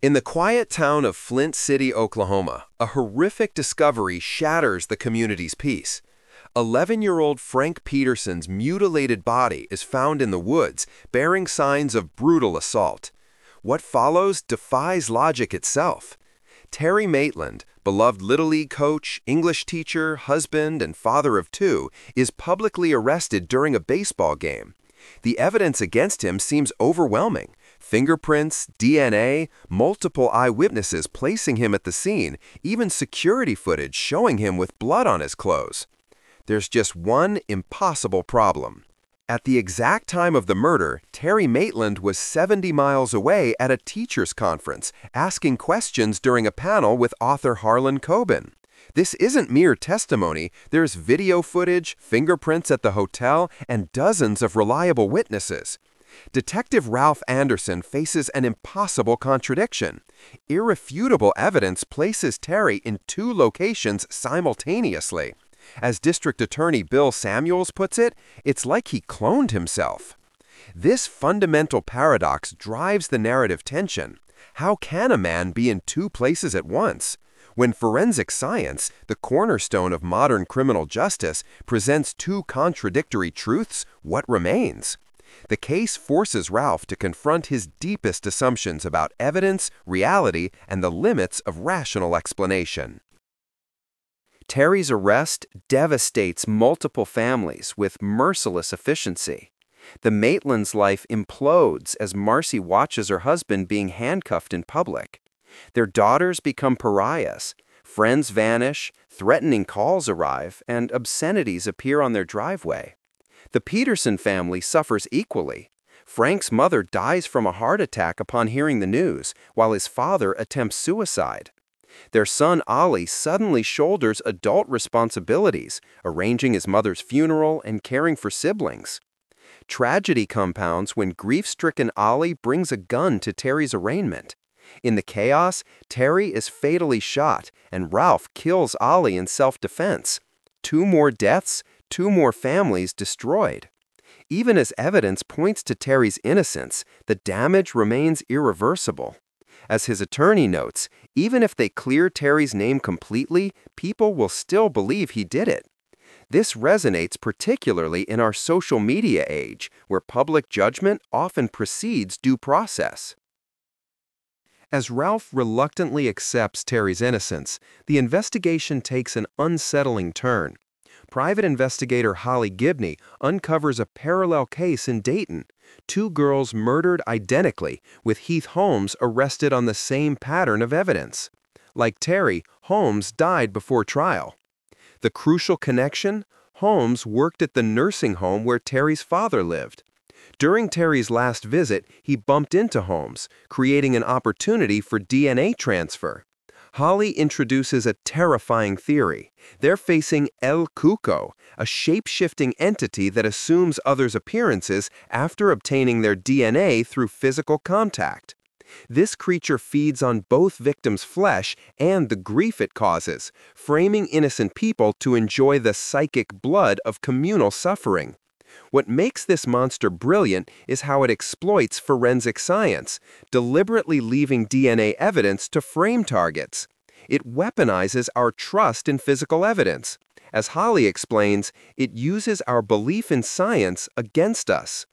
In the quiet town of Flint City, Oklahoma, a horrific discovery shatters the community's peace. 11-year-old Frank Peterson's mutilated body is found in the woods, bearing signs of brutal assault. What follows defies logic itself. Terry Maitland, beloved Little League coach, English teacher, husband, and father of two, is publicly arrested during a baseball game. The evidence against him seems overwhelming. Fingerprints, DNA, multiple eyewitnesses placing him at the scene, even security footage showing him with blood on his clothes. There's just one impossible problem. At the exact time of the murder, Terry Maitland was 70 miles away at a teachers' conference, asking questions during a panel with author Harlan Coben. This isn't mere testimony. There's video footage, fingerprints at the hotel, and dozens of reliable witnesses. Detective Ralph Anderson faces an impossible contradiction. Irrefutable evidence places Terry in two locations simultaneously. As District Attorney Bill Samuels puts it, it's like he cloned himself. This fundamental paradox drives the narrative tension. How can a man be in two places at once? When forensic science, the cornerstone of modern criminal justice, presents two contradictory truths, what remains? The case forces Ralph to confront his deepest assumptions about evidence, reality, and the limits of rational explanation. Terry's arrest devastates multiple families with merciless efficiency. The Maitlands' life implodes as Marcy watches her husband being handcuffed in public. Their daughters become pariahs, friends vanish, threatening calls arrive, and obscenities appear on their driveway. The Peterson family suffers equally. Frank's mother dies from a heart attack upon hearing the news, while his father attempts suicide. Their son Ollie suddenly shoulders adult responsibilities, arranging his mother's funeral and caring for siblings. Tragedy compounds when grief-stricken Ollie brings a gun to Terry's arraignment. In the chaos, Terry is fatally shot, and Ralph kills Ollie in self-defense. Two more deaths, two more families destroyed. Even as evidence points to Terry's innocence, the damage remains irreversible. As his attorney notes, even if they clear Terry's name completely, people will still believe he did it. This resonates particularly in our social media age, where public judgment often precedes due process. As Ralph reluctantly accepts Terry's innocence, the investigation takes an unsettling turn. Private investigator Holly Gibney uncovers a parallel case in Dayton. Two girls murdered identically, with Heath Holmes arrested on the same pattern of evidence. Like Terry, Holmes died before trial. The crucial connection? Holmes worked at the nursing home where Terry's father lived. During Terry's last visit, he bumped into Holmes, creating an opportunity for DNA transfer. Holly introduces a terrifying theory. They're facing El Cuco, a shape-shifting entity that assumes others' appearances after obtaining their DNA through physical contact. This creature feeds on both victims' flesh and the grief it causes, framing innocent people to enjoy the psychic blood of communal suffering. What makes this monster brilliant is how it exploits forensic science, deliberately leaving DNA evidence to frame targets. It weaponizes our trust in physical evidence. As Holly explains, it uses our belief in science against us.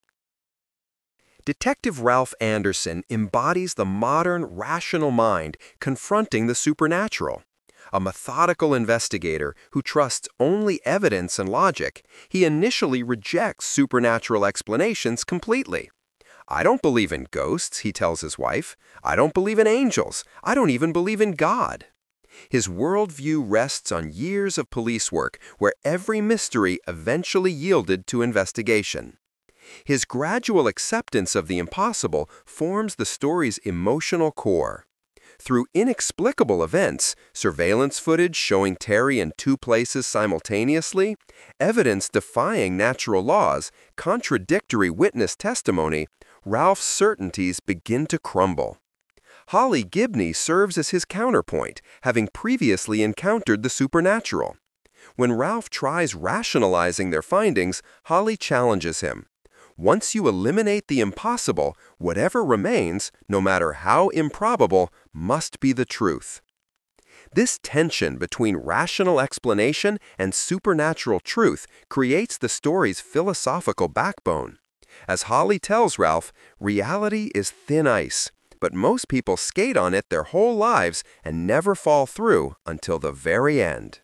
Detective Ralph Anderson embodies the modern, rational mind confronting the supernatural. A methodical investigator who trusts only evidence and logic, he initially rejects supernatural explanations completely. "I don't believe in ghosts," he tells his wife. "I don't believe in angels. I don't even believe in God." His worldview rests on years of police work where every mystery eventually yielded to investigation. His gradual acceptance of the impossible forms the story's emotional core. Through inexplicable events, surveillance footage showing Terry in two places simultaneously, evidence defying natural laws, contradictory witness testimony, Ralph's certainties begin to crumble. Holly Gibney serves as his counterpoint, having previously encountered the supernatural. When Ralph tries rationalizing their findings, Holly challenges him. Once you eliminate the impossible, whatever remains, no matter how improbable, must be the truth. This tension between rational explanation and supernatural truth creates the story's philosophical backbone. As Holly tells Ralph, reality is thin ice, but most people skate on it their whole lives and never fall through until the very end.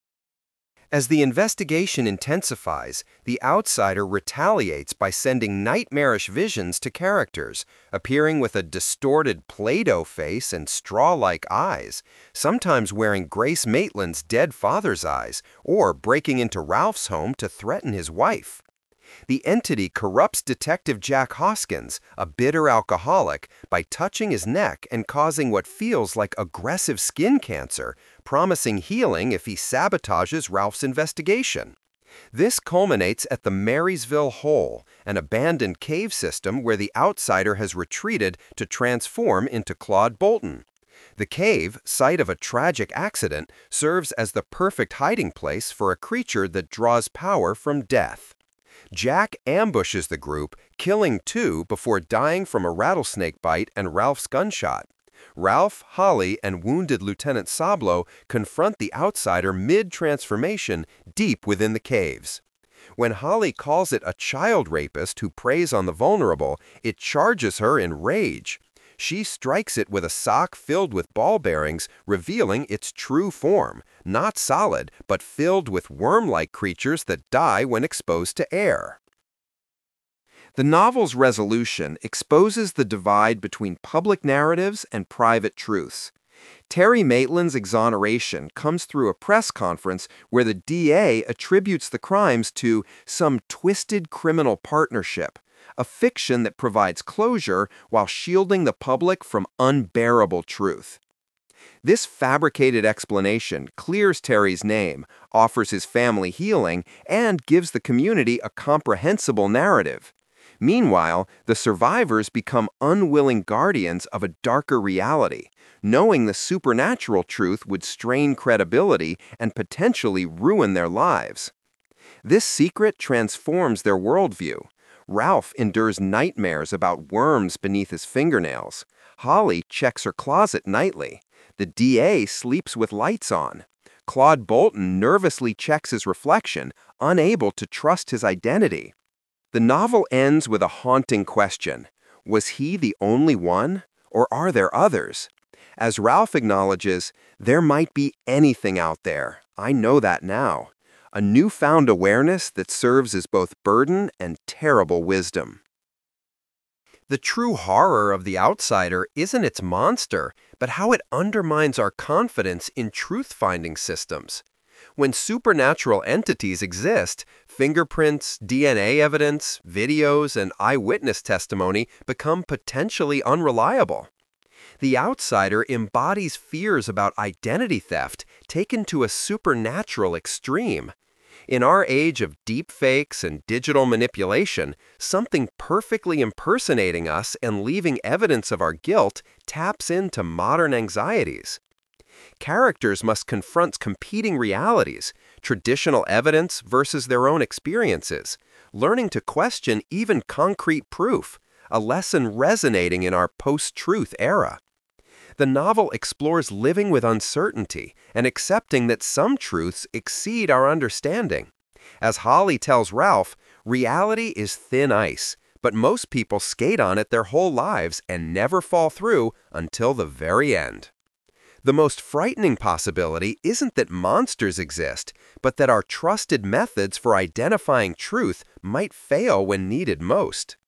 As the investigation intensifies, the outsider retaliates by sending nightmarish visions to characters, appearing with a distorted Play-Doh face and straw-like eyes, sometimes wearing Grace Maitland's dead father's eyes, or breaking into Ralph's home to threaten his wife. The entity corrupts Detective Jack Hoskins, a bitter alcoholic, by touching his neck and causing what feels like aggressive skin cancer, promising healing if he sabotages Ralph's investigation. This culminates at the Marysville Hole, an abandoned cave system where the outsider has retreated to transform into Claude Bolton. The cave, site of a tragic accident, serves as the perfect hiding place for a creature that draws power from death. Jack ambushes the group, killing two before dying from a rattlesnake bite and Ralph's gunshot. Ralph, Holly, and wounded Lieutenant Sablo confront the outsider mid-transformation deep within the caves. When Holly calls it a child rapist who preys on the vulnerable, it charges her in rage. She strikes it with a sock filled with ball bearings, revealing its true form, not solid, but filled with worm-like creatures that die when exposed to air. The novel's resolution exposes the divide between public narratives and private truths. Terry Maitland's exoneration comes through a press conference where the DA attributes the crimes to some twisted criminal partnership, a fiction that provides closure while shielding the public from unbearable truth. This fabricated explanation clears Terry's name, offers his family healing, and gives the community a comprehensible narrative. Meanwhile, the survivors become unwilling guardians of a darker reality, knowing the supernatural truth would strain credibility and potentially ruin their lives. This secret transforms their worldview. Ralph endures nightmares about worms beneath his fingernails. Holly checks her closet nightly. The DA sleeps with lights on. Claude Bolton nervously checks his reflection, unable to trust his identity. The novel ends with a haunting question. Was he the only one, or are there others? As Ralph acknowledges, there might be anything out there. I know that now. A newfound awareness that serves as both burden and terrible wisdom. The true horror of The Outsider isn't its monster, but how it undermines our confidence in truth-finding systems. When supernatural entities exist, fingerprints, DNA evidence, videos, and eyewitness testimony become potentially unreliable. The Outsider embodies fears about identity theft taken to a supernatural extreme. In our age of deepfakes and digital manipulation, something perfectly impersonating us and leaving evidence of our guilt taps into modern anxieties. Characters must confront competing realities, traditional evidence versus their own experiences, learning to question even concrete proof, a lesson resonating in our post-truth era. The novel explores living with uncertainty and accepting that some truths exceed our understanding. As Holly tells Ralph, reality is thin ice, but most people skate on it their whole lives and never fall through until the very end. The most frightening possibility isn't that monsters exist, but that our trusted methods for identifying truth might fail when needed most.